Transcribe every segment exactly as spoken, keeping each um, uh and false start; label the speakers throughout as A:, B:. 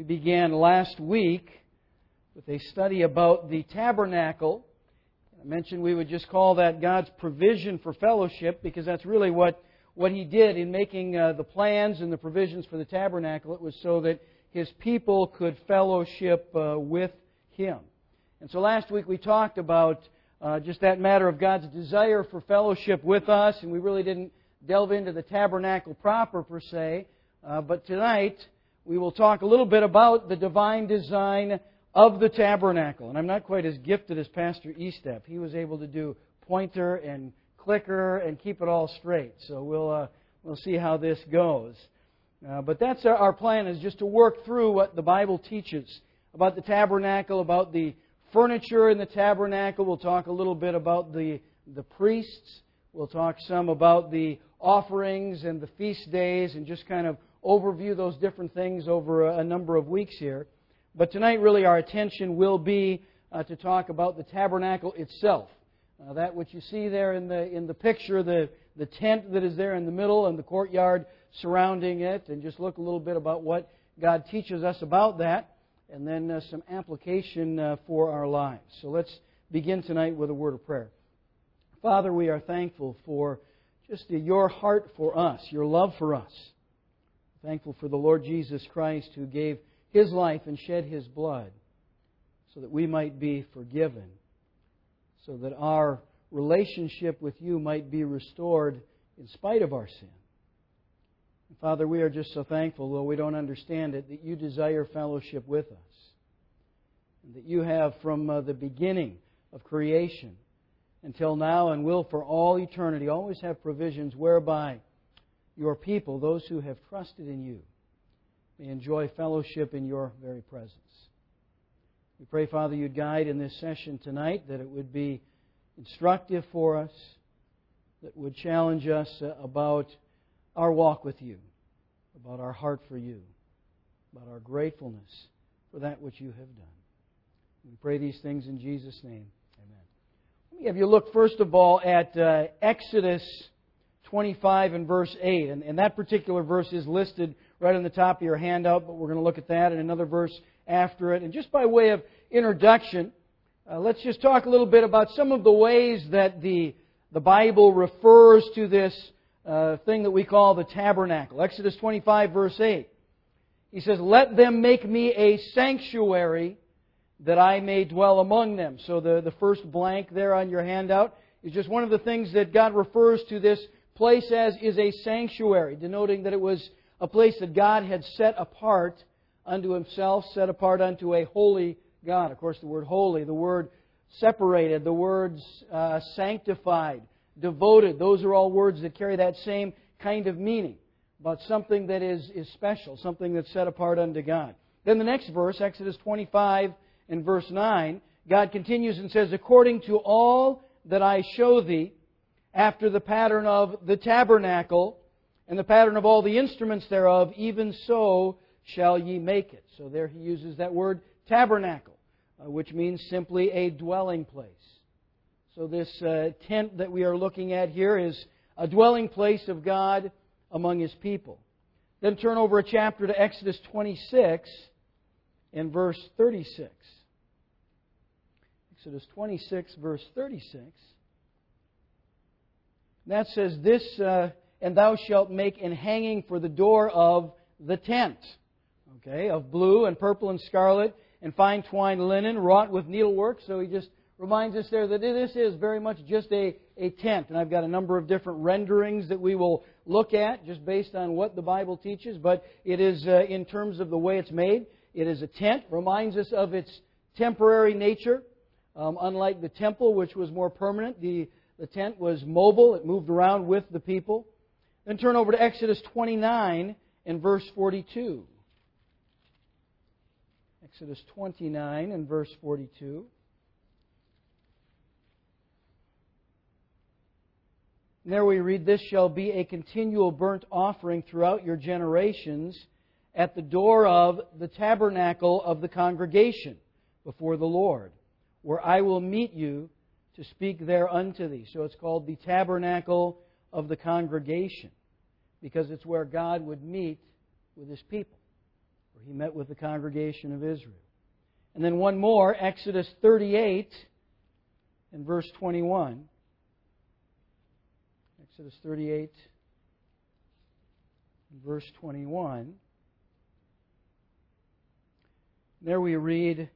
A: began last week with a study about the tabernacle. I mentioned we would just call that God's provision for fellowship, because that's really what, what He did in making uh, the plans and the provisions for the tabernacle. It was so that His people could fellowship uh, with Him. And so last week we talked about uh, just that matter of God's desire for fellowship with us, and we really didn't delve into the tabernacle proper per se. Uh, but tonight we will talk a little bit about the divine design of the tabernacle. And I'm not quite as gifted as Pastor Estep. He was able to do pointer and clicker and keep it all straight. So we'll uh, we'll see how this goes. Uh, but that's our, our plan, is just to work through what the Bible teaches about the tabernacle, about the furniture in the tabernacle. We'll talk a little bit about the the priests. We'll talk some about the offerings and the feast days, and just kind of overview those different things over a, a number of weeks here. But tonight, really, our attention will be uh, to talk about the tabernacle itself. Uh, that which you see there in the in the picture, the, the tent that is there in the middle and the courtyard surrounding it, and just look a little bit about what God teaches us about that, and then uh, some application uh, for our lives. So let's begin tonight with a word of prayer. Father, we are thankful for just your heart for us, your love for us. Thankful for the Lord Jesus Christ, who gave His life and shed His blood so that we might be forgiven, so that our relationship with You might be restored in spite of our sin. And Father, we are just so thankful, though we don't understand it, that You desire fellowship with us, and that You have, from uh, the beginning of creation until now and will for all eternity, always have provisions whereby Your people, those who have trusted in You, may enjoy fellowship in Your very presence. We pray, Father, You'd guide in this session tonight, that it would be instructive for us, that would challenge us about our walk with You, about our heart for You, about our gratefulness for that which You have done. We pray these things in Jesus' name. Amen. Let me have you look first of all at uh, Exodus twenty-five and verse eight. And, and that particular verse is listed right on the top of your handout, but we're going to look at that and another verse after it. And just by way of introduction, uh, let's just talk a little bit about some of the ways that the, the Bible refers to this uh, thing that we call the tabernacle. Exodus twenty-five, verse eight. He says, "Let them make me a sanctuary, that I may dwell among them." So the, the first blank there on your handout is just one of the things that God refers to this place as, is a sanctuary, denoting that it was a place that God had set apart unto Himself, set apart unto a holy God. Of course, the word holy, the word separated, the words uh, sanctified, devoted, those are all words that carry that same kind of meaning, about something that is, is special, something that's set apart unto God. Then the next verse, Exodus twenty-five and verse nine, God continues and says, "According to all that I show thee, after the pattern of the tabernacle, and the pattern of all the instruments thereof, even so shall ye make it." So there he uses that word tabernacle, uh, which means simply a dwelling place. So this uh, tent that we are looking at here is a dwelling place of God among His people. Then turn over a chapter to Exodus twenty-six and verse thirty-six. Exodus twenty-six, verse thirty-six. That says, "This, uh, and thou shalt make an hanging for the door of the tent." Okay, of blue and purple and scarlet and fine twined linen, wrought with needlework. So he just reminds us there that this is very much just a, a tent. And I've got a number of different renderings that we will look at, just based on what the Bible teaches. But it is, uh, in terms of the way it's made, it is a tent. Reminds us of its temporary nature. Um, unlike the temple, which was more permanent, the, the tent was mobile. It moved around with the people. Then turn over to Exodus twenty-nine and verse forty-two. Exodus twenty-nine and verse forty-two. And there we read, "This shall be a continual burnt offering throughout your generations at the door of the tabernacle of the congregation before the Lord, where I will meet you to speak there unto thee." So it's called the tabernacle of the congregation, because it's where God would meet with His people. where He met with the congregation of Israel. And then one more, Exodus thirty-eight and verse twenty-one. Exodus thirty-eight and verse twenty-one. There we read,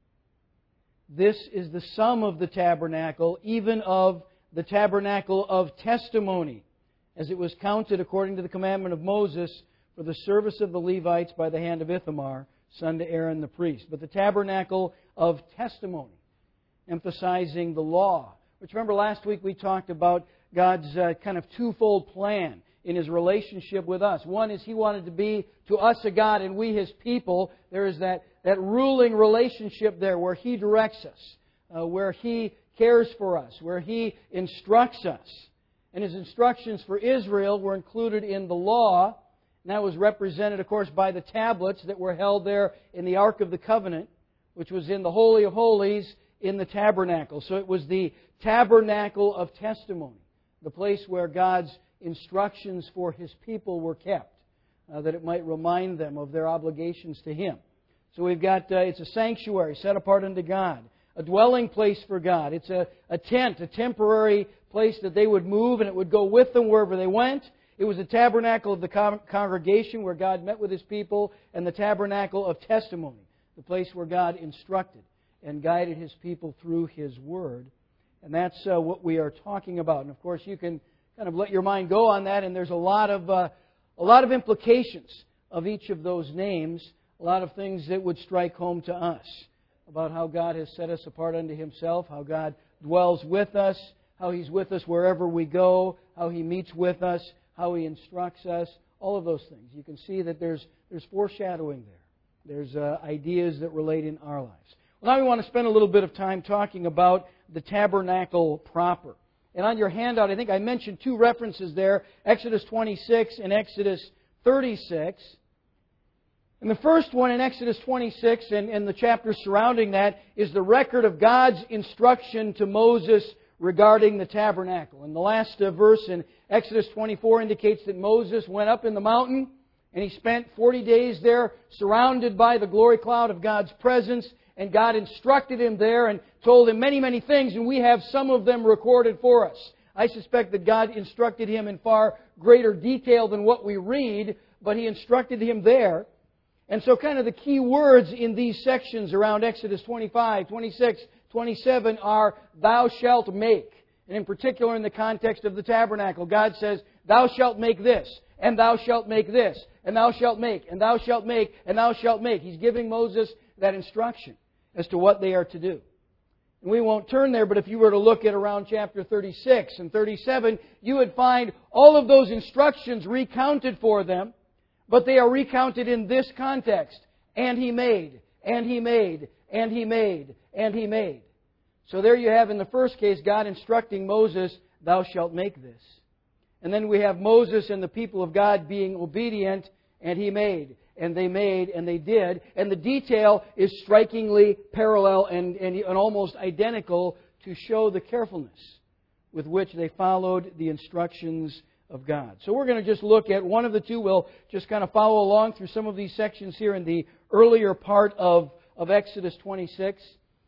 A: "This is the sum of the tabernacle, even of the tabernacle of testimony, as it was counted according to the commandment of Moses for the service of the Levites by the hand of Ithamar, son to Aaron the priest." But the tabernacle of testimony, emphasizing the law. Which remember last week we talked about God's uh, kind of twofold plan in His relationship with us. One is He wanted to be to us a God and we His people. There is that, that ruling relationship there where He directs us, uh, where He cares for us, where He instructs us. And His instructions for Israel were included in the law. And that was represented, of course, by the tablets that were held there in the Ark of the Covenant, which was in the Holy of Holies in the tabernacle. So it was the tabernacle of testimony, the place where God's instructions for His people were kept, uh, that it might remind them of their obligations to Him. So we've got, uh, it's a sanctuary set apart unto God, a dwelling place for God. It's a, a tent, a temporary place that they would move and it would go with them wherever they went. It was the tabernacle of the con- congregation where God met with His people, and the tabernacle of testimony, the place where God instructed and guided His people through His Word. And that's uh, what we are talking about. And of course, you can kind of let your mind go on that, and there's a lot of uh, a lot of implications of each of those names, a lot of things that would strike home to us about how God has set us apart unto Himself, how God dwells with us, how He's with us wherever we go, how He meets with us, how He instructs us, all of those things. You can see that there's there's foreshadowing there. There's uh, ideas that relate in our lives. Well, now we want to spend a little bit of time talking about the tabernacle proper. And on your handout, I think I mentioned two references there, Exodus twenty-six and Exodus thirty-six. And the first one in Exodus twenty-six and, and the chapter surrounding that is the record of God's instruction to Moses regarding the tabernacle. And the last uh, verse in Exodus twenty-four indicates that Moses went up in the mountain and he spent forty days there surrounded by the glory cloud of God's presence. And God instructed him there and told him many, many things, and we have some of them recorded for us. I suspect that God instructed him in far greater detail than what we read, but He instructed him there. And so kind of the key words in these sections around Exodus twenty-five, twenty-six, twenty-seven are, "Thou shalt make." And in particular in the context of the tabernacle, God says, "Thou shalt make this, and thou shalt make this, and thou shalt make, and thou shalt make, and thou shalt make." He's giving Moses that instruction as to what they are to do. And we won't turn there, but if you were to look at around chapter thirty-six and thirty-seven, you would find all of those instructions recounted for them, but they are recounted in this context. And He made, and He made, and He made, and He made. So there you have in the first case God instructing Moses, "Thou shalt make this." And then we have Moses and the people of God being obedient, and He made. And they made, and they did. And the detail is strikingly parallel and, and, and almost identical to show the carefulness with which they followed the instructions of God. So we're going to just look at one of the two. We'll just kind of follow along through some of these sections here in the earlier part of, of Exodus twenty-six.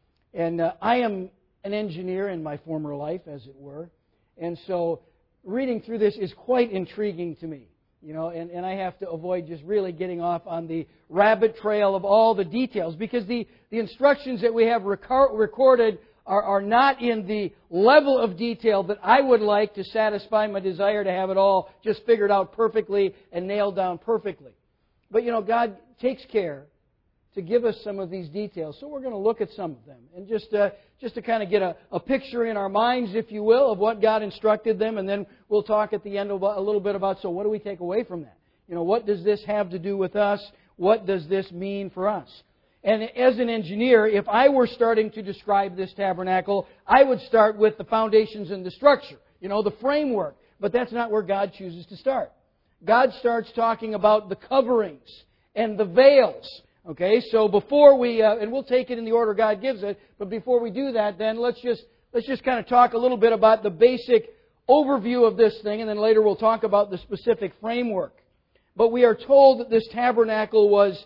A: And uh, I am an engineer in my former life, as it were. And so reading through this is quite intriguing to me. You know, and, and I have to avoid just really getting off on the rabbit trail of all the details, because the, the instructions that we have record, recorded are, are not in the level of detail that I would like to satisfy my desire to have it all just figured out perfectly and nailed down perfectly. But, you know, God takes care to give us some of these details. So we're going to look at some of them. And just uh, just to kind of get a, a picture in our minds, if you will, of what God instructed them. And then we'll talk at the end about, a little bit about, so what do we take away from that? You know, what does this have to do with us? What does this mean for us? And as an engineer, if I were starting to describe this tabernacle, I would start with the foundations and the structure. You know, the framework. But that's not where God chooses to start. God starts talking about the coverings and the veils. Okay, so before we, uh, and we'll take it in the order God gives it, but before we do that, then let's just let's just kind of talk a little bit about the basic overview of this thing, and then later we'll talk about the specific framework. But we are told that this tabernacle was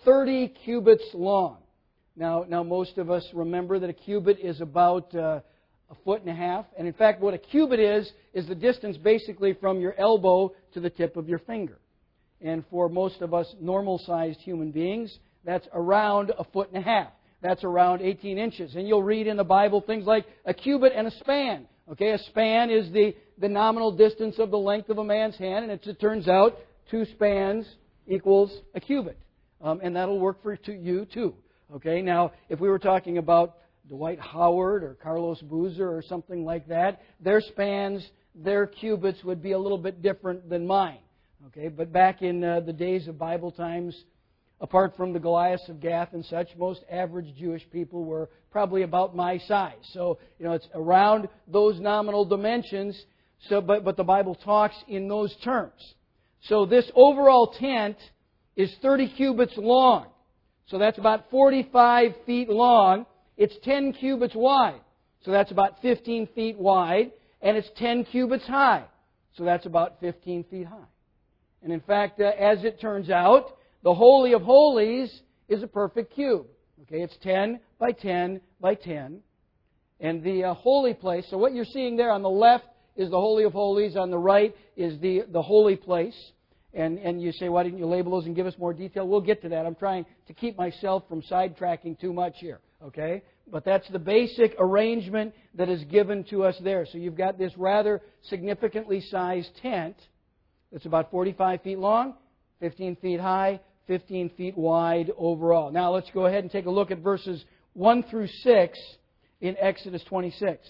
A: thirty cubits long. Now, now most of us remember that a cubit is about uh, a foot and a half. And in fact, what a cubit is, is the distance basically from your elbow to the tip of your finger. And for most of us normal-sized human beings, that's around a foot and a half. That's around eighteen inches. And you'll read in the Bible things like a cubit and a span. Okay, a span is the, the nominal distance of the length of a man's hand, and it, it turns out two spans equals a cubit. Um, and that'll work for to you too. Okay, now if we were talking about Dwight Howard or Carlos Boozer or something like that, their spans, their cubits would be a little bit different than mine. Okay, but back in uh, the days of Bible times, apart from the Goliaths of Gath and such, most average Jewish people were probably about my size. So, you know, it's around those nominal dimensions, so, but, but the Bible talks in those terms. So this overall tent is thirty cubits long. So that's about forty-five feet long. It's ten cubits wide. So that's about fifteen feet wide. And it's ten cubits high. So that's about fifteen feet high. And in fact, uh, as it turns out, the Holy of Holies is a perfect cube. Okay, it's ten by ten by ten. And the uh, holy place, so what you're seeing there on the left is the Holy of Holies. On the right is the, the holy place. And, and you say, why didn't you label those and give us more detail? We'll get to that. I'm trying to keep myself from sidetracking too much here. Okay? But that's the basic arrangement that is given to us there. So you've got this rather significantly sized tent that's about forty-five feet long, fifteen feet high, fifteen feet wide overall. Now let's go ahead and take a look at verses one through six in Exodus twenty-six.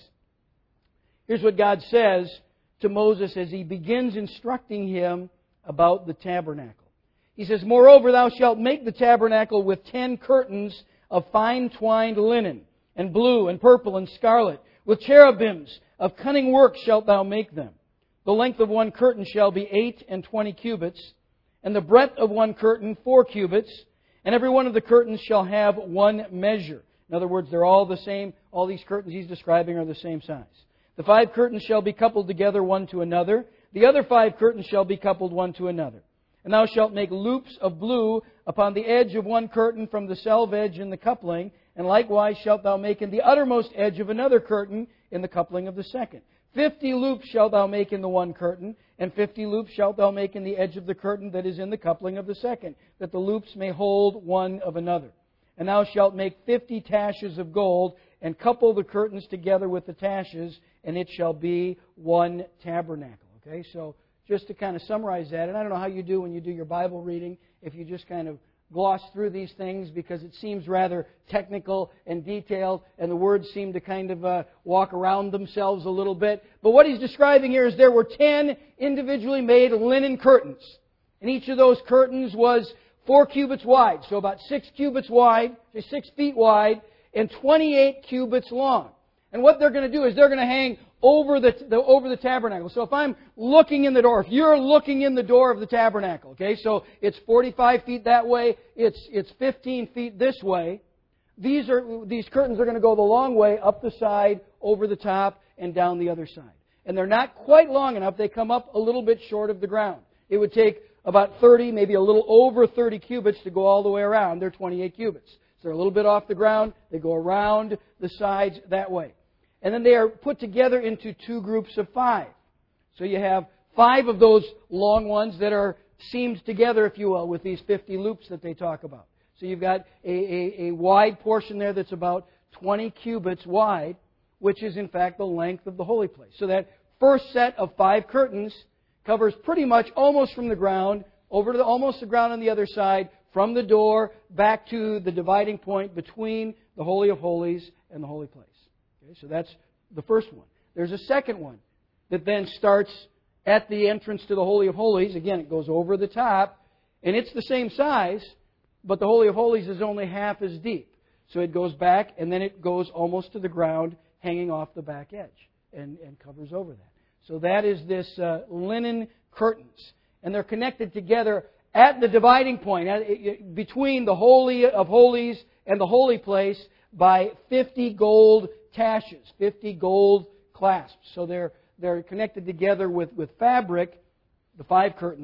A: Here's what God says to Moses as He begins instructing him about the tabernacle. He says, "Moreover, thou shalt make the tabernacle with ten curtains of fine twined linen, and blue, and purple, and scarlet. With cherubims of cunning work shalt thou make them. The length of one curtain shall be eight and twenty cubits, and the breadth of one curtain four cubits, and every one of the curtains shall have one measure." In other words, they're all the same. All these curtains he's describing are the same size. "The five curtains shall be coupled together one to another. The other five curtains shall be coupled one to another. And thou shalt make loops of blue upon the edge of one curtain from the selve edge in the coupling, and likewise shalt thou make in the uttermost edge of another curtain in the coupling of the second. Fifty loops shalt thou make in the one curtain, and fifty loops shalt thou make in the edge of the curtain that is in the coupling of the second, that the loops may hold one of another. And thou shalt make fifty taches of gold, and couple the curtains together with the taches, and it shall be one tabernacle." Okay, so just to kind of summarize that, and I don't know how you do when you do your Bible reading, if you just kind of gloss through these things because it seems rather technical and detailed, and the words seem to kind of uh, walk around themselves a little bit. But what he's describing here is there were ten individually made linen curtains. And each of those curtains was four cubits wide, so about six cubits wide, six feet wide, and twenty-eight cubits long. And what they're going to do is they're going to hang over the, the over the tabernacle. So if I'm looking in the door, if you're looking in the door of the tabernacle, okay, so it's forty-five feet that way, it's it's fifteen feet this way. These are these curtains are going to go the long way up the side, over the top, and down the other side. And they're not quite long enough. They come up a little bit short of the ground. It would take about thirty, maybe a little over thirty cubits to go all the way around. They're twenty-eight cubits. So they're a little bit off the ground. They go around the sides that way. And then they are put together into two groups of five. So you have five of those long ones that are seamed together, if you will, with these fifty loops that they talk about. So you've got a, a, a wide portion there that's about twenty cubits wide, which is in fact the length of the holy place. So that first set of five curtains covers pretty much almost from the ground, over to the, almost the ground on the other side, from the door back to the dividing point between the Holy of Holies and the holy place. Okay, so that's the first one. There's a second one that then starts at the entrance to the Holy of Holies. Again, it goes over the top, and it's the same size, but the Holy of Holies is only half as deep. So it goes back, and then it goes almost to the ground, hanging off the back edge, and, and covers over that. So that is this uh, linen curtains. And they're connected together at the dividing point, at, between the Holy of Holies and the holy place, by fifty gold taches, fifty gold clasps. So they're they're connected together with, with fabric, the five curtains,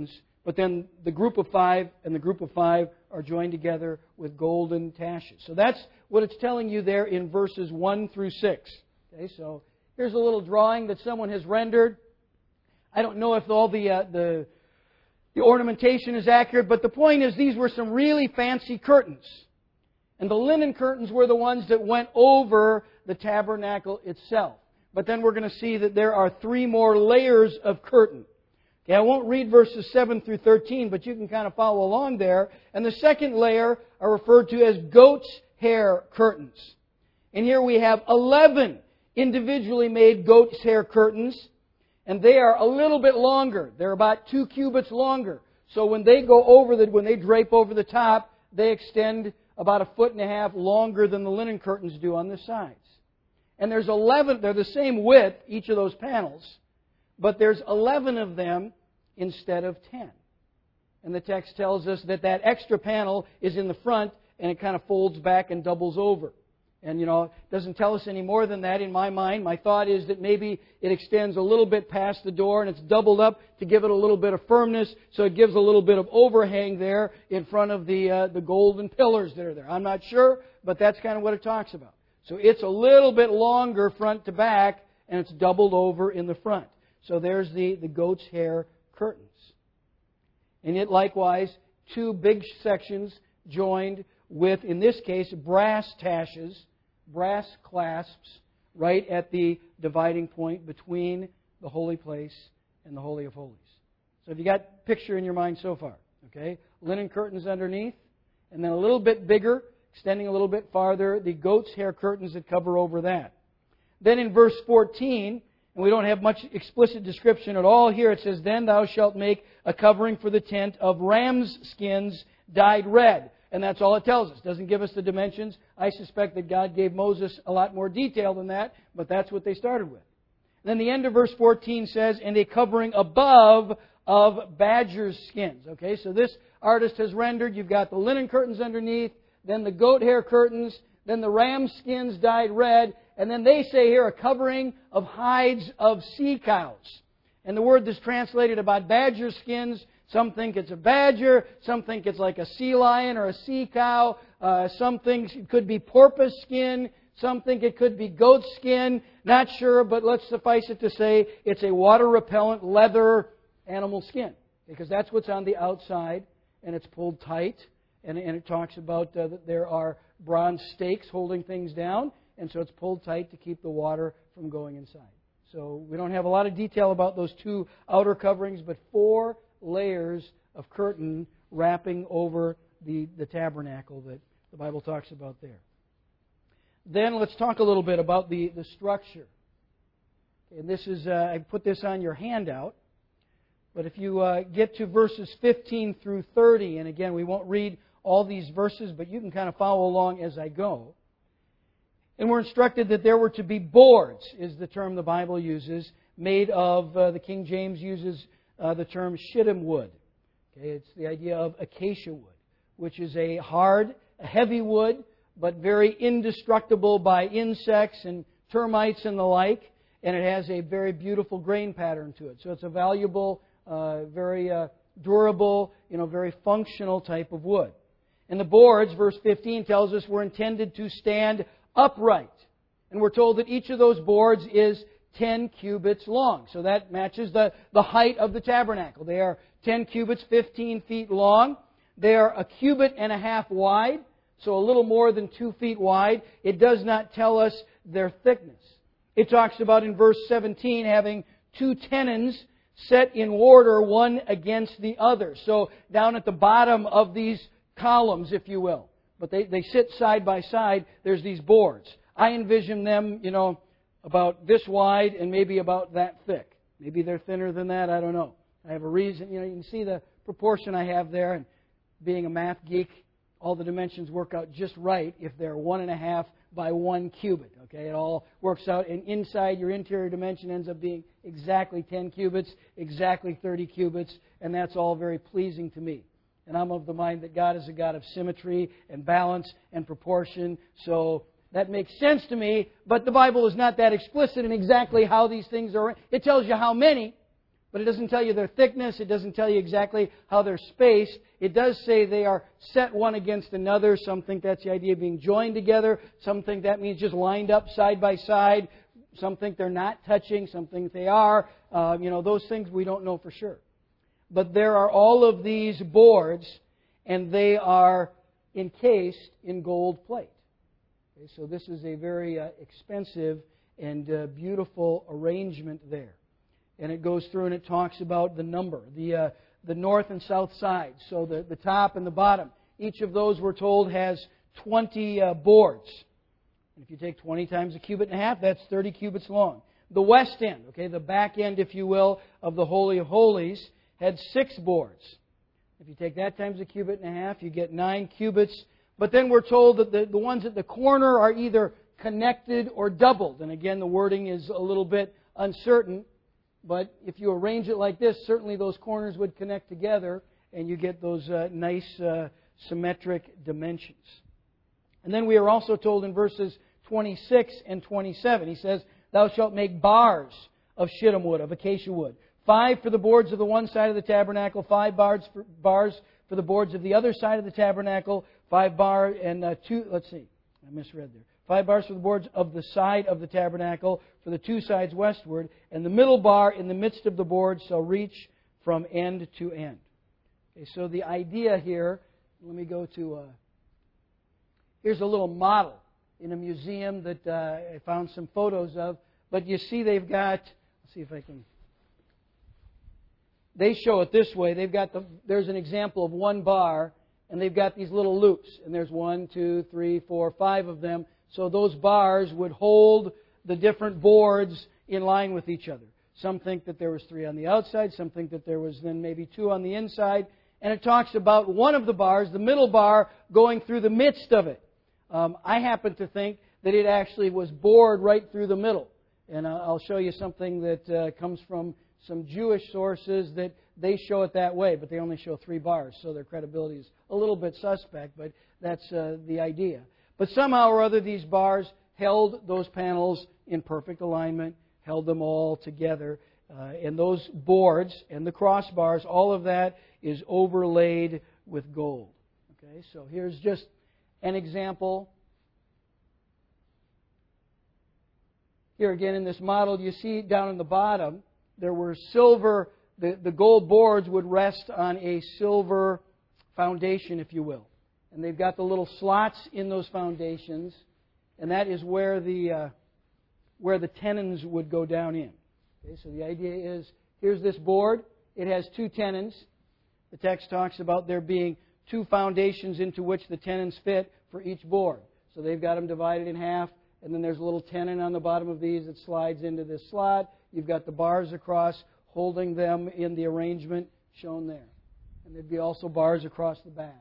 A: But then the group of five and the group of five are joined together with golden taches. So that's what it's telling you there in verses one through six. Okay, so here's a little drawing that someone has rendered. I don't know if all the, uh, the, the ornamentation is accurate, but the point is these were some really fancy curtains. And the linen curtains were the ones that went over the tabernacle itself. But then we're going to see that there are three more layers of curtain. Okay, I won't read verses seven through thirteen, but you can kind of follow along there. And the second layer are referred to as goat's hair curtains. And here we have eleven individually made goat's hair curtains. And they are a little bit longer. They're about two cubits longer. So when they go over the, when they drape over the top, they extend about a foot and a half longer than the linen curtains do on the sides. And there's eleven, they're the same width, each of those panels, but there's eleven of them instead of ten. And the text tells us that that extra panel is in the front and it kind of folds back and doubles over. And, you know, it doesn't tell us any more than that in my mind. My thought is that maybe it extends a little bit past the door and it's doubled up to give it a little bit of firmness, so it gives a little bit of overhang there in front of the uh, the golden pillars that are there. I'm not sure, but that's kind of what it talks about. So it's a little bit longer front to back, and it's doubled over in the front. So there's the, the goat's hair curtains. And it likewise, two big sections joined with, in this case, brass taches, brass clasps, right at the dividing point between the holy place and the Holy of Holies. So have you got a picture in your mind so far? Okay, linen curtains underneath, and then a little bit bigger, extending a little bit farther, the goat's hair curtains that cover over that. Then in verse fourteen, and we don't have much explicit description at all here, it says, "Then thou shalt make a covering for the tent of ram's skins dyed red." And that's all it tells us. It doesn't give us the dimensions. I suspect that God gave Moses a lot more detail than that, but that's what they started with. Then the end of verse fourteen says, "And a covering above of badger's skins." Okay, so this artist has rendered, you've got the linen curtains underneath, then the goat hair curtains, then the ram skins dyed red, and then they say here a covering of hides of sea cows. And the word that's translated about badger skins, some think it's a badger, some think it's like a sea lion or a sea cow, uh, some think it could be porpoise skin, some think it could be goat skin, not sure, but let's suffice it to say it's a water-repellent leather animal skin, because that's what's on the outside, and it's pulled tight. And, and it talks about uh, that there are bronze stakes holding things down, and so it's pulled tight to keep the water from going inside. So we don't have a lot of detail about those two outer coverings, but four layers of curtain wrapping over the, the tabernacle that the Bible talks about there. Then let's talk a little bit about the, the structure. And this is, uh, I put this on your handout. But if you uh, get to verses fifteen through thirty, and again, we won't read all these verses, but you can kind of follow along as I go. And we're instructed that there were to be boards, is the term the Bible uses, made of, uh, the King James uses uh, the term shittim wood. Okay, it's the idea of acacia wood, which is a hard, a heavy wood, but very indestructible by insects and termites and the like. And it has a very beautiful grain pattern to it. So it's a valuable, uh, very uh, durable, you know, very functional type of wood. And the boards, verse fifteen tells us, were intended to stand upright. And we're told that each of those boards is ten cubits long. So that matches the, the height of the tabernacle. They are ten cubits, fifteen feet long. They are a cubit and a half wide, so a little more than two feet wide. It does not tell us their thickness. It talks about in verse seventeen having two tenons set in order, one against the other. So down at the bottom of these columns, if you will. But they, they sit side by side. There's these boards. I envision them, you know, about this wide and maybe about that thick. Maybe they're thinner than that. I don't know. I have a reason. You know, you can see the proportion I have there. And being a math geek, all the dimensions work out just right if they're one and a half by one cubit. Okay, it all works out. And inside, your interior dimension ends up being exactly ten cubits, exactly thirty cubits, and that's all very pleasing to me. And I'm of the mind that God is a God of symmetry and balance and proportion. So that makes sense to me, but the Bible is not that explicit in exactly how these things are. It tells you how many, But it doesn't tell you their thickness. It doesn't tell you exactly how they're spaced. It does say they are set one against another. Some think that's the idea of being joined together. Some think that means just lined up side by side. Some think they're not touching. Some think they are. Uh, you know, those things we don't know for sure. But there are all of these boards, and they are encased in gold plate. Okay, so this is a very uh, expensive and uh, beautiful arrangement there. And it goes through and it talks about the number, the uh, the north and south sides. So the, the top and the bottom. Each of those, we're told, has twenty uh, boards. And if you take twenty times a cubit and a half, that's thirty cubits long. The west end, okay, the back end, if you will, of the Holy of Holies, had six boards. If you take that times a cubit and a half, you get nine cubits. But then we're told that the, the ones at the corner are either connected or doubled. And again, the wording is a little bit uncertain. But if you arrange it like this, certainly those corners would connect together and you get those uh, nice uh, symmetric dimensions. And then we are also told in verses twenty-six and twenty-seven, he says, "Thou shalt make bars of shittim wood, of acacia wood. Five for the boards of the one side of the tabernacle, five bars for, bars for the boards of the other side of the tabernacle, five bar and uh, two, let's see, I misread there. Five bars for the boards of the side of the tabernacle, for the two sides westward, and the middle bar in the midst of the boards shall reach from end to end." Okay, so the idea here, let me go to, uh, here's a little model in a museum that uh, I found some photos of. But you see they've got, let's see if I can, they show it this way. They've got the, there's an example of one bar, and they've got these little loops. And there's one, two, three, four, five of them. So those bars would hold the different boards in line with each other. Some think that there was three on the outside. Some think that there was then maybe two on the inside. And it talks about one of the bars, the middle bar, going through the midst of it. Um, I happen to think that it actually was bored right through the middle. And I'll show you something that uh, comes from some Jewish sources that they show it that way, but they only show three bars, so their credibility is a little bit suspect, but that's uh, the idea. But somehow or other, these bars held those panels in perfect alignment, held them all together. Uh, and those boards and the crossbars, all of that is overlaid with gold. Okay, so here's just an example. Here again in this model, you see down in the bottom, there were silver, the, the gold boards would rest on a silver foundation, if you will. And they've got the little slots in those foundations, and that is where the uh, where the tenons would go down in. Okay, so the idea is, here's this board. It has two tenons. The text talks about there being two foundations into which the tenons fit for each board. So they've got them divided in half, and then there's a little tenon on the bottom of these that slides into this slot. You've got the bars across holding them in the arrangement shown there. And there'd be also bars across the back.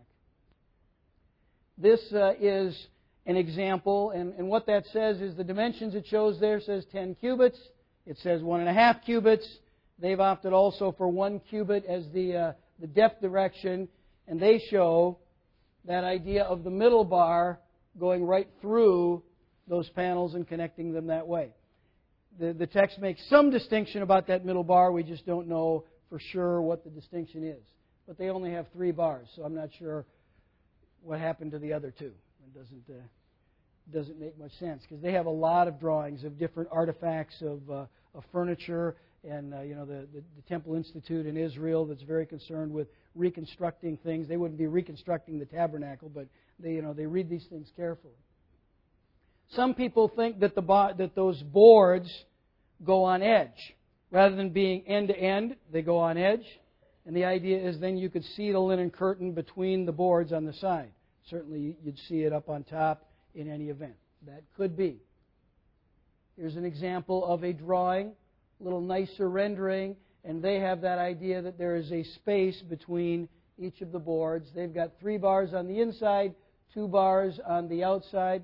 A: This uh, is an example, and, and what that says is the dimensions it shows there says ten cubits. It says one and a half cubits. They've opted also for one cubit as the uh, the depth direction, and they show that idea of the middle bar going right through those panels and connecting them that way. The, the text makes some distinction about that middle bar. We just don't know for sure what the distinction is. But they only have three bars, so I'm not sure what happened to the other two. It doesn't uh, doesn't make much sense because they have a lot of drawings of different artifacts of, uh, of furniture, and uh, you know the, the, the Temple Institute in Israel that's very concerned with reconstructing things. They wouldn't be reconstructing the tabernacle, but they you know they read these things carefully. Some people think that the that those boards go on edge rather than being end to end. They go on edge. And the idea is then you could see the linen curtain between the boards on the side. Certainly you'd see it up on top in any event. That could be. Here's an example of a drawing, a little nicer rendering, and they have that idea that there is a space between each of the boards. They've got three bars on the inside, two bars on the outside.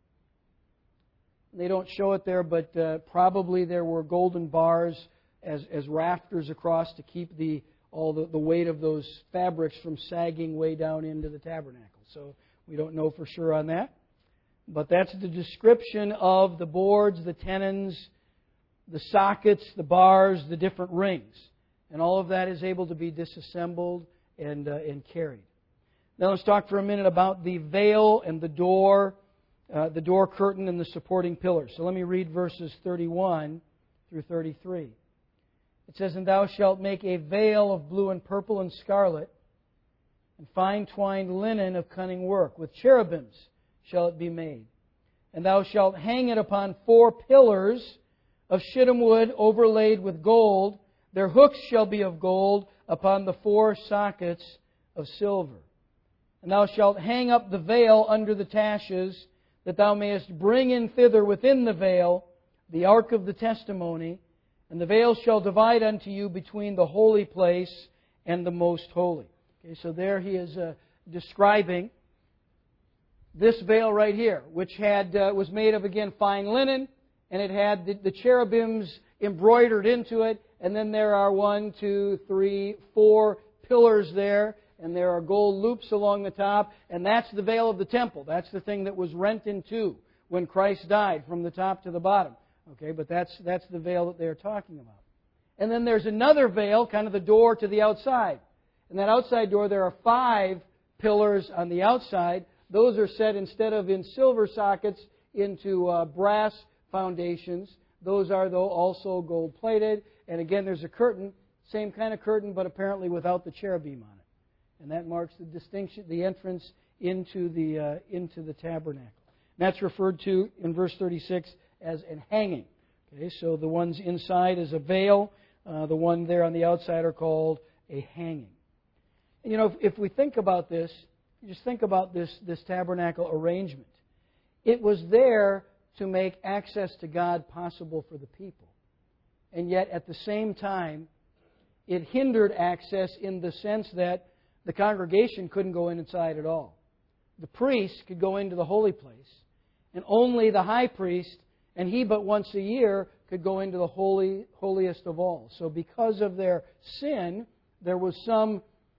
A: They don't show it there, but uh, probably there were golden bars as, as rafters across to keep the all the, the weight of those fabrics from sagging way down into the tabernacle. So we don't know for sure on that. But that's the description of the boards, the tenons, the sockets, the bars, the different rings. And all of that is able to be disassembled and, uh, and carried. Now let's talk for a minute about the veil and the door, uh, the door curtain and the supporting pillars. So let me read verses thirty-one through thirty-three. It says, "And thou shalt make a veil of blue and purple and scarlet, and fine twined linen of cunning work. With cherubims shall it be made. And thou shalt hang it upon four pillars of shittim wood overlaid with gold. Their hooks shall be of gold upon the four sockets of silver. And thou shalt hang up the veil under the taches, that thou mayest bring in thither within the veil the ark of the testimony. And the veil shall divide unto you between the holy place and the most holy." Okay, so there he is uh, describing this veil right here, which had uh, was made of, again, fine linen, and it had the, the cherubims embroidered into it. And then there are one, two, three, four pillars there, and there are gold loops along the top, and that's the veil of the temple. That's the thing that was rent in two when Christ died from the top to the bottom. Okay, but that's that's the veil that they're talking about. And then there's another veil, kind of the door to the outside. And that outside door, there are five pillars on the outside. Those are set, instead of in silver sockets, into uh, brass foundations. Those are, though, also gold-plated. And again, there's a curtain, same kind of curtain, but apparently without the cherubim on it. And that marks the distinction, the entrance into the uh, into the tabernacle. And that's referred to in verse thirty-six as an hanging. Okay, so the ones inside is a veil. Uh, the one there on the outside are called a hanging. And, you know, if, if we think about this, just think about this, this tabernacle arrangement. It was there to make access to God possible for the people. And yet, at the same time, it hindered access in the sense that the congregation couldn't go inside at all. The priest could go into the holy place, and only the high priest, and he but once a year, could go into the holy, holiest of all. So because of their sin, there was some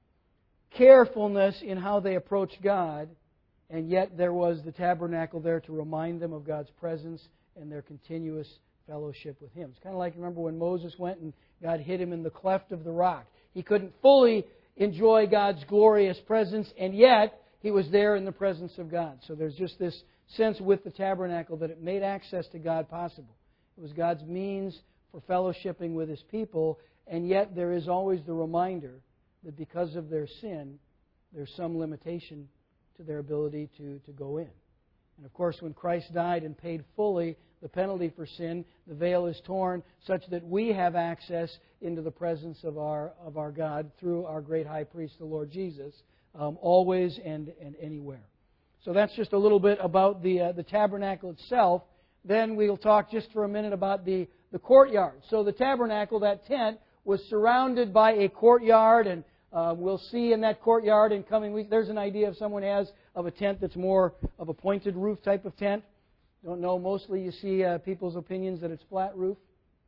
A: carefulness in how they approached God, and yet there was the tabernacle there to remind them of God's presence and their continuous fellowship with Him. It's kind of like, remember when Moses went and God hid him in the cleft of the rock. He couldn't fully enjoy God's glorious presence, and yet he was there in the presence of God. So there's just this sense with the tabernacle that it made access to God possible. It was God's means for fellowshipping with His people, and yet there is always the reminder that because of their sin, there's some limitation to their ability to, to go in. And of course, when Christ died and paid fully the penalty for sin, the veil is torn such that we have access into the presence of our of our God through our great high priest, the Lord Jesus, um, always and, and anywhere. So that's just a little bit about the uh, the tabernacle itself. Then we'll talk just for a minute about the, the courtyard. So the tabernacle, that tent, was surrounded by a courtyard, and uh, we'll see in that courtyard in coming weeks. There's an idea if someone has of a tent that's more of a pointed roof type of tent. Don't know. Mostly you see uh, people's opinions that it's flat roof.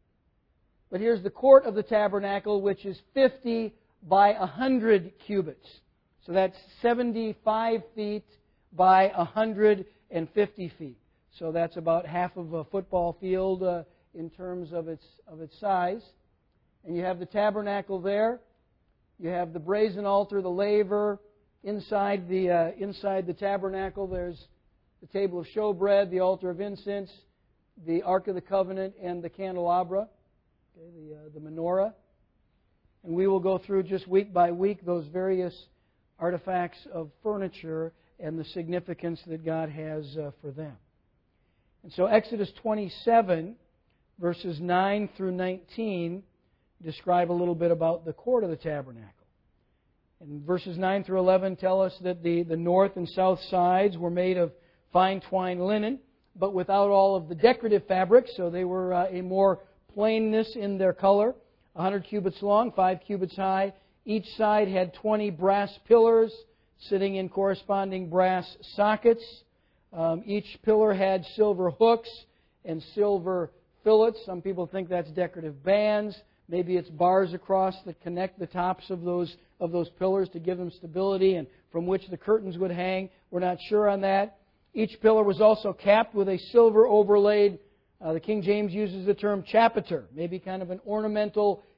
A: But here's the court of the tabernacle, which is fifty by one hundred cubits. So that's seventy-five feet by one hundred fifty feet. So that's about half of a football field uh, in terms of its of its size. And you have the tabernacle there. You have the brazen altar, the laver. Inside the uh, inside the tabernacle, there's the table of showbread, the altar of incense, the Ark of the Covenant, and the candelabra, okay, the uh, the menorah. And we will go through just week by week those various artifacts of furniture and the significance that God has uh, for them. And so Exodus twenty-seven, verses nine through nineteen, describe a little bit about the court of the tabernacle. And verses nine through eleven tell us that the, the north and south sides were made of fine twined linen, but without all of the decorative fabrics, so they were uh, a more plainness in their color. one hundred cubits long, five cubits high. Each side had twenty brass pillars sitting in corresponding brass sockets. Um, each pillar had silver hooks and silver fillets. Some people think that's decorative bands. Maybe it's bars across that connect the tops of those of those pillars to give them stability and from which the curtains would hang. We're not sure on that. Each pillar was also capped with a silver overlaid, uh, the King James uses the term chapiter, maybe kind of an ornamental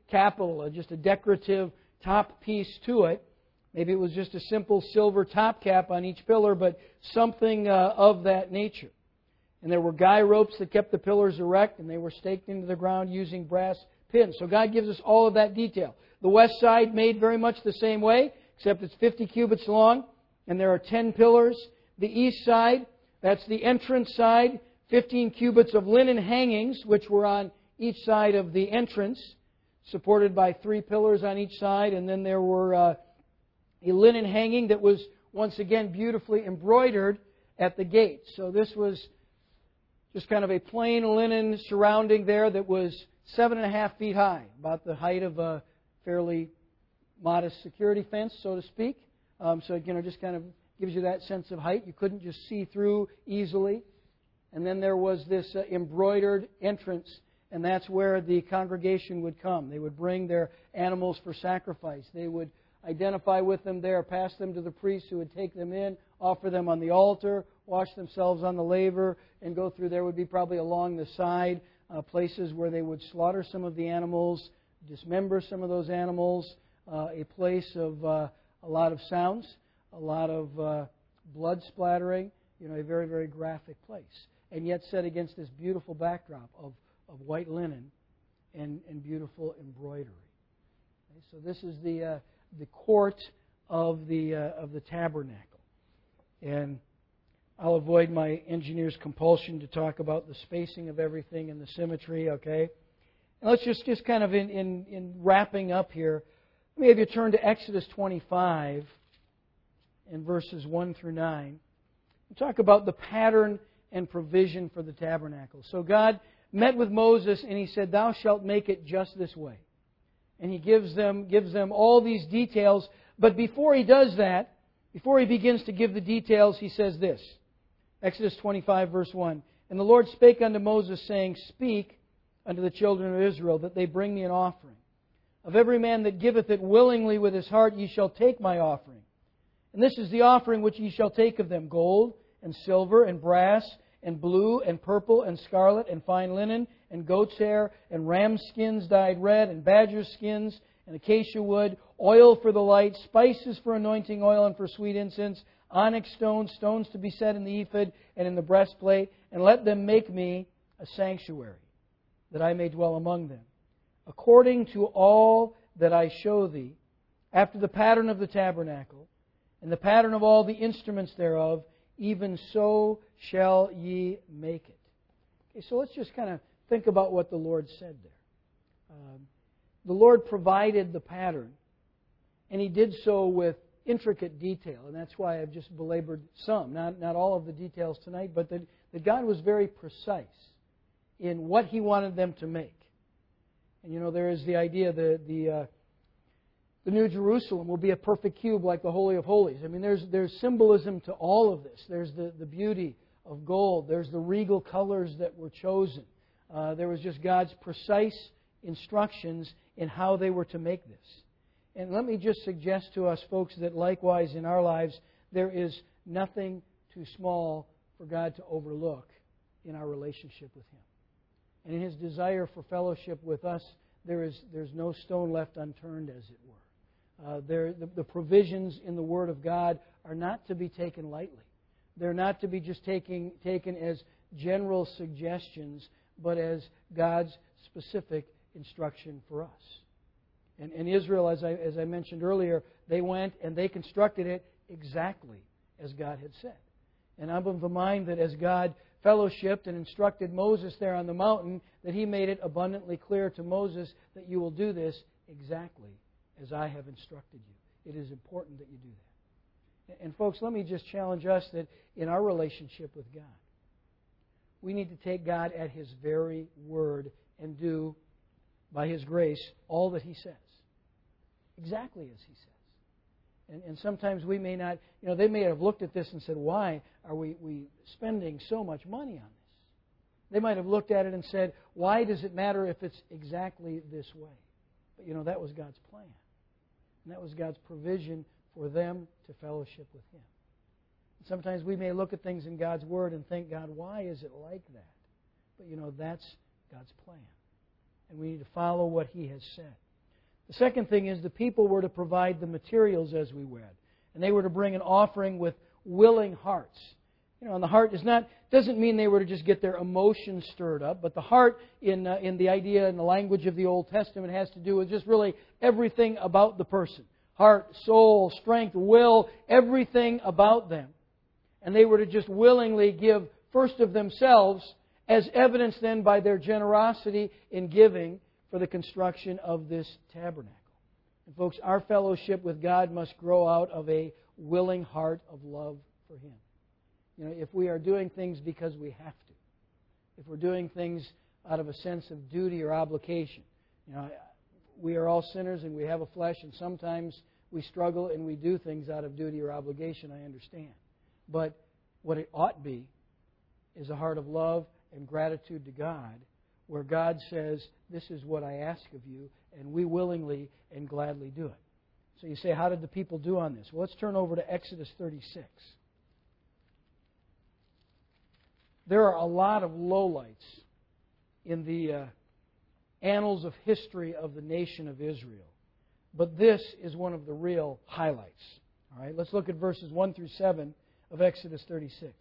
A: capital, just a decorative top piece to it. Maybe it was just a simple silver top cap on each pillar, but something uh, of that nature. And there were guy ropes that kept the pillars erect, and they were staked into the ground using brass pins. So God gives us all of that detail. The west side made very much the same way, except it's fifty cubits long, and there are ten pillars. The east side, that's the entrance side, fifteen cubits of linen hangings, which were on each side of the entrance, supported by three pillars on each side, and then there were uh, a linen hanging that was once again beautifully embroidered at the gate. So this was just kind of a plain linen surrounding there that was seven and a half feet high, about the height of a fairly modest security fence, so to speak. Um, so, you know, just kind of gives you that sense of height. You couldn't just see through easily. And then there was this uh, embroidered entrance, and that's where the congregation would come. They would bring their animals for sacrifice. They would identify with them there, pass them to the priest who would take them in, offer them on the altar, wash themselves on the laver, and go through. There would be probably along the side uh, places where they would slaughter some of the animals, dismember some of those animals, uh, a place of uh, a lot of sounds, a lot of uh, blood splattering, you know, a very, very graphic place. And yet set against this beautiful backdrop of, of white linen and, and beautiful embroidery. Okay, so this is the uh, the court of the uh, of the tabernacle. And I'll avoid my engineer's compulsion to talk about the spacing of everything and the symmetry, okay? And let's just, just kind of in, in, in wrapping up here, let me have you turn to Exodus twenty-five and verses one through nine. And talk about the pattern and provision for the tabernacle. So God met with Moses and He said, "Thou shalt make it just this way." And He gives them, gives them all these details. But before He does that, before He begins to give the details, He says this. Exodus twenty-five, verse one. "And the Lord spake unto Moses, saying, Speak unto the children of Israel, that they bring me an offering. Of every man that giveth it willingly with his heart, ye shall take my offering. And this is the offering which ye shall take of them, gold, and silver, and brass, and blue, and purple, and scarlet, and fine linen, and goat's hair, and ram skins dyed red, and badger skins, and acacia wood, oil for the light, spices for anointing oil and for sweet incense, onyx stones, stones to be set in the ephod and in the breastplate, and let them make me a sanctuary, that I may dwell among them, according to all that I show thee, after the pattern of the tabernacle, and the pattern of all the instruments thereof, even so shall ye make it." Okay, so let's just kind of think about what the Lord said there. Um, the Lord provided the pattern, and He did so with intricate detail, and that's why I've just belabored some, not, not all of the details tonight, but that, that God was very precise in what He wanted them to make. And you know, there is the idea that the, uh, the New Jerusalem will be a perfect cube like the Holy of Holies. I mean, there's, there's symbolism to all of this. There's the, the beauty of gold. There's the regal colors that were chosen. Uh, there was just God's precise instructions in how they were to make this. And let me just suggest to us, folks, that likewise in our lives, there is nothing too small for God to overlook in our relationship with Him. And in His desire for fellowship with us, there is there's no stone left unturned, as it were. Uh, there, the, the provisions in the Word of God are not to be taken lightly. They're not to be just taking, taken as general suggestions, but as God's specific instruction for us. And, and Israel, as I, as I mentioned earlier, they went and they constructed it exactly as God had said. And I'm of the mind that as God fellowshipped and instructed Moses there on the mountain, that He made it abundantly clear to Moses that you will do this exactly as I have instructed you. It is important that you do that. And folks, let me just challenge us that in our relationship with God, we need to take God at His very word and do, by His grace, all that He says. Exactly as He says. And, and sometimes we may not, you know, they may have looked at this and said, why are we, we spending so much money on this? They might have looked at it and said, why does it matter if it's exactly this way? But, you know, that was God's plan. And that was God's provision for them to fellowship with Him. And sometimes we may look at things in God's Word and think, God, why is it like that? But, you know, that's God's plan. And we need to follow what He has said. The second thing is the people were to provide the materials, as we read. And they were to bring an offering with willing hearts. You know, and the heart is not doesn't mean they were to just get their emotions stirred up, but the heart in uh, in the idea in the language of the Old Testament has to do with just really everything about the person. Heart, soul, strength, will, everything about them. And they were to just willingly give first of themselves, as evidenced then by their generosity in giving for the construction of this tabernacle. And folks, our fellowship with God must grow out of a willing heart of love for Him. You know, if we are doing things because we have to, if we're doing things out of a sense of duty or obligation, you know, we are all sinners and we have a flesh, and sometimes we struggle and we do things out of duty or obligation, I understand. But what it ought to be is a heart of love and gratitude to God, where God says, this is what I ask of you, and we willingly and gladly do it. So you say, how did the people do on this? Well, let's turn over to Exodus thirty-six. There are a lot of lowlights in the uh, annals of history of the nation of Israel. But this is one of the real highlights. All right, let's look at verses one through seven of Exodus thirty-six.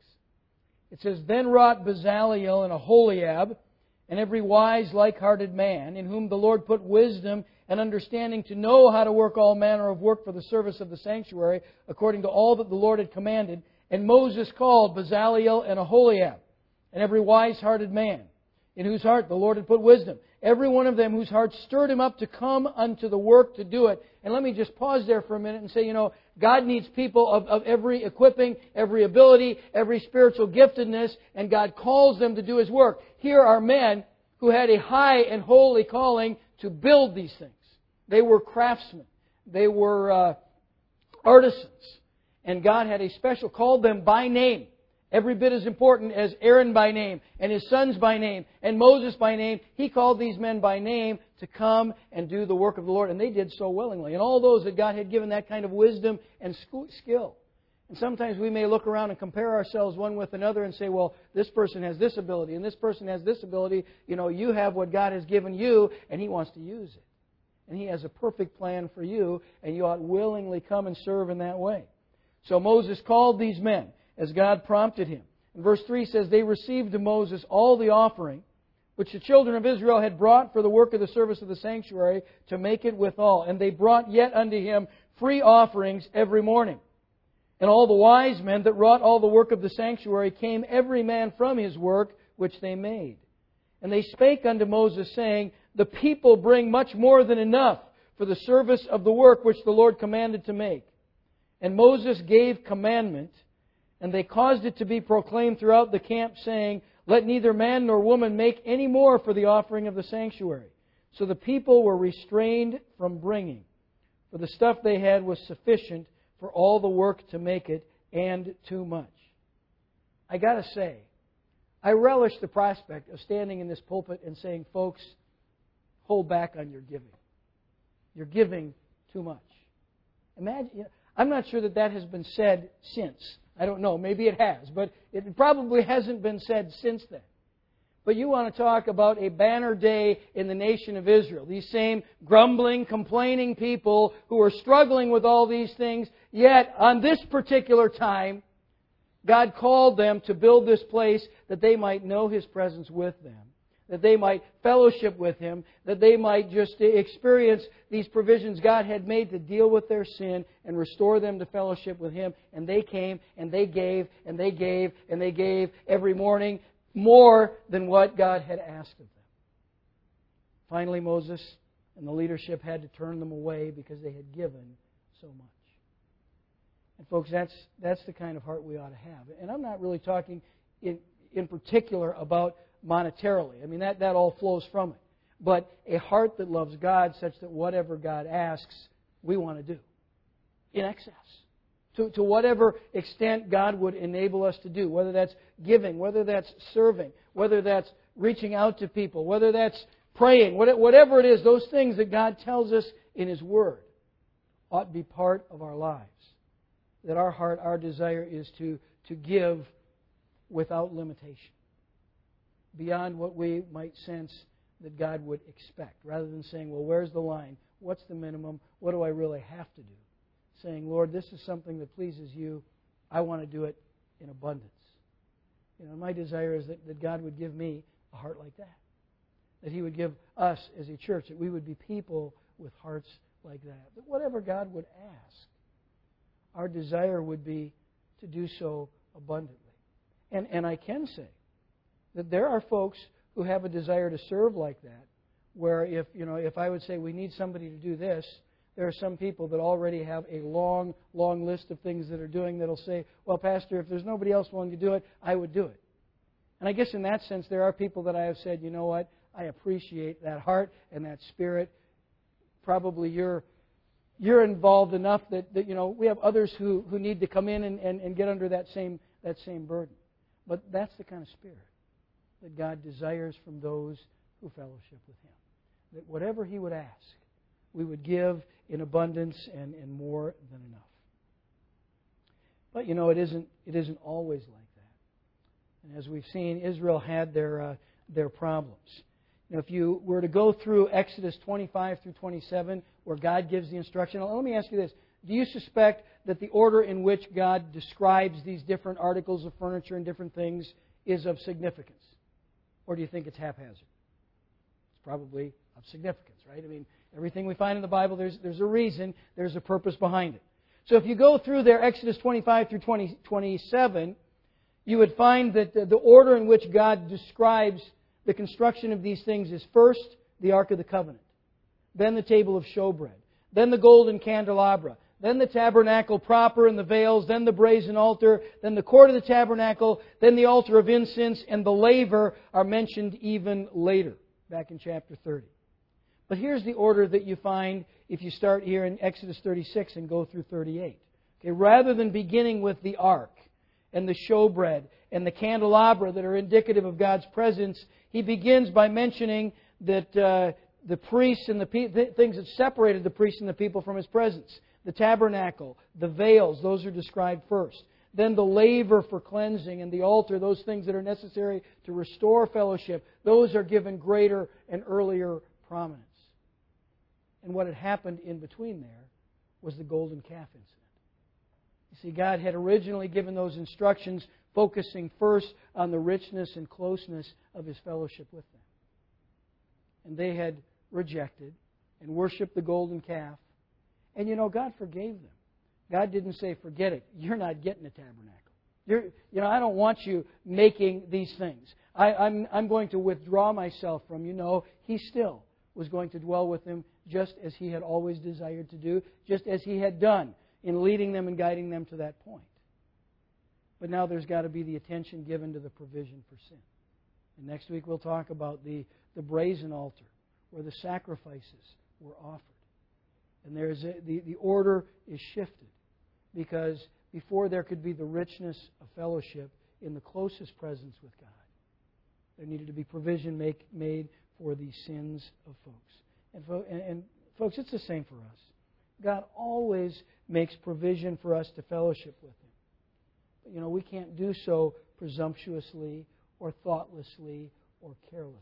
A: It says, Then wrought Bezaleel and Aholiab, and every wise, like-hearted man, in whom the Lord put wisdom and understanding to know how to work all manner of work for the service of the sanctuary, according to all that the Lord had commanded. And Moses called Bezaleel and Aholiab, and every wise-hearted man, in whose heart the Lord had put wisdom, every one of them whose heart stirred him up to come unto the work to do it. And let me just pause there for a minute and say, you know, God needs people of, of every equipping, every ability, every spiritual giftedness, and God calls them to do His work. Here are men who had a high and holy calling to build these things. They were craftsmen. They were uh, artisans. And God had a special, called them by name. Every bit as important as Aaron by name, and his sons by name, and Moses by name. He called these men by name to come and do the work of the Lord, and they did so willingly. And all those that God had given that kind of wisdom and skill. And sometimes we may look around and compare ourselves one with another and say, well, this person has this ability, and this person has this ability. You know, you have what God has given you, and He wants to use it. And He has a perfect plan for you, and you ought willingly come and serve in that way. So Moses called these men as God prompted him. And verse three says, They received to Moses all the offering which the children of Israel had brought for the work of the service of the sanctuary, to make it withal. And they brought yet unto him free offerings every morning. And all the wise men that wrought all the work of the sanctuary came every man from his work which they made. And they spake unto Moses, saying, The people bring much more than enough for the service of the work which the Lord commanded to make. And Moses gave commandment, and they caused it to be proclaimed throughout the camp, saying, Let neither man nor woman make any more for the offering of the sanctuary. So the people were restrained from bringing, for the stuff they had was sufficient for all the work to make it, and too much. I got to say, I relish the prospect of standing in this pulpit and saying, folks, hold back on your giving. You're giving too much. Imagine, you know, I'm not sure that that has been said since. I don't know. Maybe it has. But it probably hasn't been said since then. But you want to talk about a banner day in the nation of Israel. These same grumbling, complaining people who are struggling with all these things. Yet, on this particular time, God called them to build this place that they might know His presence with them. That they might fellowship with Him, that they might just experience these provisions God had made to deal with their sin and restore them to fellowship with Him. And they came and they gave and they gave and they gave every morning more than what God had asked of them. Finally, Moses and the leadership had to turn them away because they had given so much. And folks, that's that's the kind of heart we ought to have. And I'm not really talking in, in particular about monetarily. I mean, that, that all flows from it. But a heart that loves God such that whatever God asks, we want to do. In excess. To, to whatever extent God would enable us to do. Whether that's giving, whether that's serving, whether that's reaching out to people, whether that's praying, whatever it is, those things that God tells us in His Word ought to be part of our lives. That our heart, our desire is to, to give without limitation. Beyond what we might sense that God would expect. Rather than saying, well, where's the line? What's the minimum? What do I really have to do? Saying, Lord, this is something that pleases you. I want to do it in abundance. You know, my desire is that, that God would give me a heart like that. That He would give us as a church, that we would be people with hearts like that. That whatever God would ask, our desire would be to do so abundantly. And, and I can say that there are folks who have a desire to serve like that, where if, you know, if I would say we need somebody to do this, there are some people that already have a long, long list of things that they're doing that'll say, well, Pastor, if there's nobody else willing to do it, I would do it. And I guess in that sense, there are people that I have said, you know what, I appreciate that heart and that spirit. Probably you're you're involved enough that, that you know we have others who, who need to come in and, and, and get under that same that same burden. But that's the kind of spirit that God desires from those who fellowship with Him. That whatever He would ask, we would give in abundance and, and more than enough. But you know, it isn't it isn't always like that. And as we've seen, Israel had their uh, their problems. You know, if you were to go through Exodus twenty-five through twenty-seven, where God gives the instruction, now, let me ask you this: do you suspect that the order in which God describes these different articles of furniture and different things is of significance, or do you think it's haphazard? It's probably of significance, right? I mean, everything we find in the Bible, there's there's a reason, there's a purpose behind it. So if you go through there, Exodus twenty-five through twenty, twenty-seven, you would find that the, the order in which God describes the construction of these things is first the Ark of the Covenant, then the table of showbread, then the golden candelabra, then the tabernacle proper and the veils, then the brazen altar, then the court of the tabernacle, then the altar of incense, and the laver are mentioned even later, back in chapter thirty. But here's the order that you find if you start here in Exodus thirty-six and go through thirty-eight. Okay, rather than beginning with the ark and the showbread and the candelabra that are indicative of God's presence, He begins by mentioning that uh, the priests and the pe- th- things that separated the priests and the people from His presence. The tabernacle, the veils, those are described first. Then the laver for cleansing and the altar, those things that are necessary to restore fellowship, those are given greater and earlier prominence. And what had happened in between there was the golden calf incident. You see, God had originally given those instructions focusing first on the richness and closeness of His fellowship with them. And they had rejected and worshipped the golden calf. And you know, God forgave them. God didn't say, forget it, you're not getting a tabernacle. You're, you know, I don't want you making these things. I, I'm, I'm going to withdraw myself from you. No, He still was going to dwell with them just as He had always desired to do, just as He had done in leading them and guiding them to that point. But now there's got to be the attention given to the provision for sin. And next week we'll talk about the, the brazen altar where the sacrifices were offered. And there's a, the, the order is shifted because before there could be the richness of fellowship in the closest presence with God, there needed to be provision make, made for the sins of folks. And, fo- and, and folks, it's the same for us. God always makes provision for us to fellowship with Him. But, you know, we can't do so presumptuously or thoughtlessly or carelessly.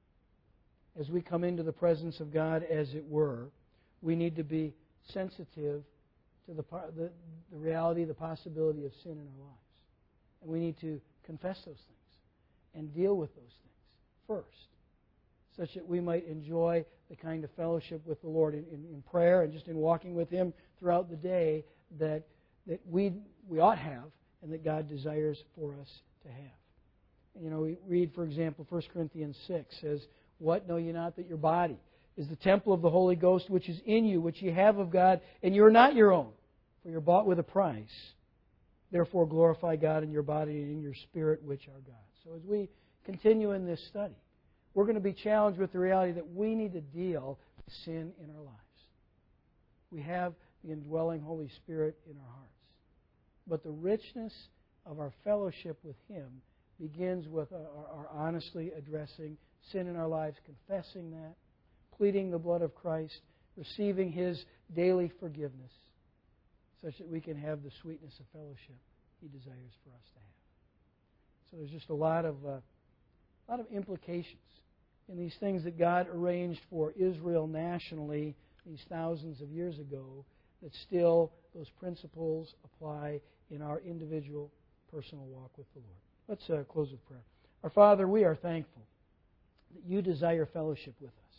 A: As we come into the presence of God, as it were, we need to be sensitive to the, the, the reality, the possibility of sin in our lives. And we need to confess those things and deal with those things first, such that we might enjoy the kind of fellowship with the Lord in, in, in prayer and just in walking with Him throughout the day that, that we, we ought have and that God desires for us to have. And, you know, we read, for example, First Corinthians six says, what, know ye not that your body is the temple of the Holy Ghost which is in you, which ye have of God, and you are not your own, for you're bought with a price. Therefore glorify God in your body and in your spirit, which are God's. So as we continue in this study, we're going to be challenged with the reality that we need to deal with sin in our lives. We have the indwelling Holy Spirit in our hearts. But the richness of our fellowship with Him begins with our, our honestly addressing sin in our lives, confessing that, pleading the blood of Christ, receiving His daily forgiveness, such that we can have the sweetness of fellowship He desires for us to have. So there's just a lot of uh, a lot of implications in these things that God arranged for Israel nationally these thousands of years ago, that still those principles apply in our individual personal walk with the Lord. Let's uh, close with prayer. Our Father, we are thankful that you desire fellowship with us.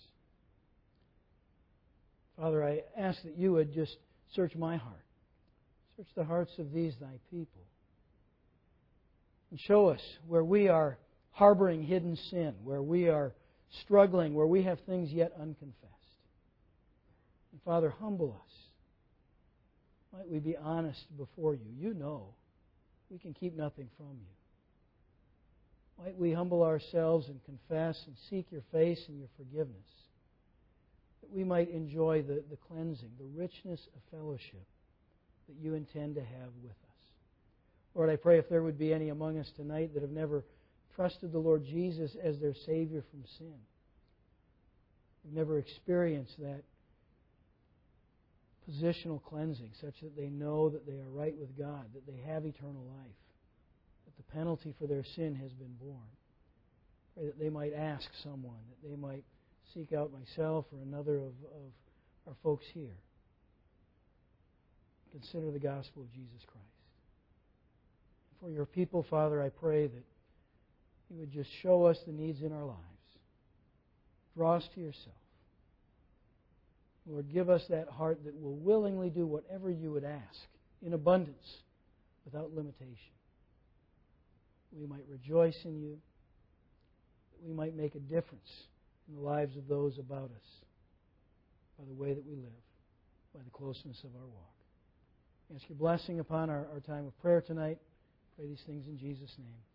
A: Father, I ask that you would just search my heart. Search the hearts of these thy people. And show us where we are harboring hidden sin, where we are struggling, where we have things yet unconfessed. And Father, humble us. Might we be honest before you. You know we can keep nothing from you. Might we humble ourselves and confess and seek your face and your forgiveness, that we might enjoy the, the cleansing, the richness of fellowship that you intend to have with us. Lord, I pray if there would be any among us tonight that have never trusted the Lord Jesus as their Savior from sin, have never experienced that positional cleansing such that they know that they are right with God, that they have eternal life, that the penalty for their sin has been borne. Pray that they might ask someone, that they might seek out myself or another of, of our folks here. Consider the gospel of Jesus Christ. For your people, Father, I pray that you would just show us the needs in our lives. Draw us to yourself. Lord, give us that heart that will willingly do whatever you would ask in abundance, without limitation. We might rejoice in you, that we might make a difference in the lives of those about us by the way that we live, by the closeness of our walk. I ask your blessing upon our, our time of prayer tonight. Pray these things in Jesus' name.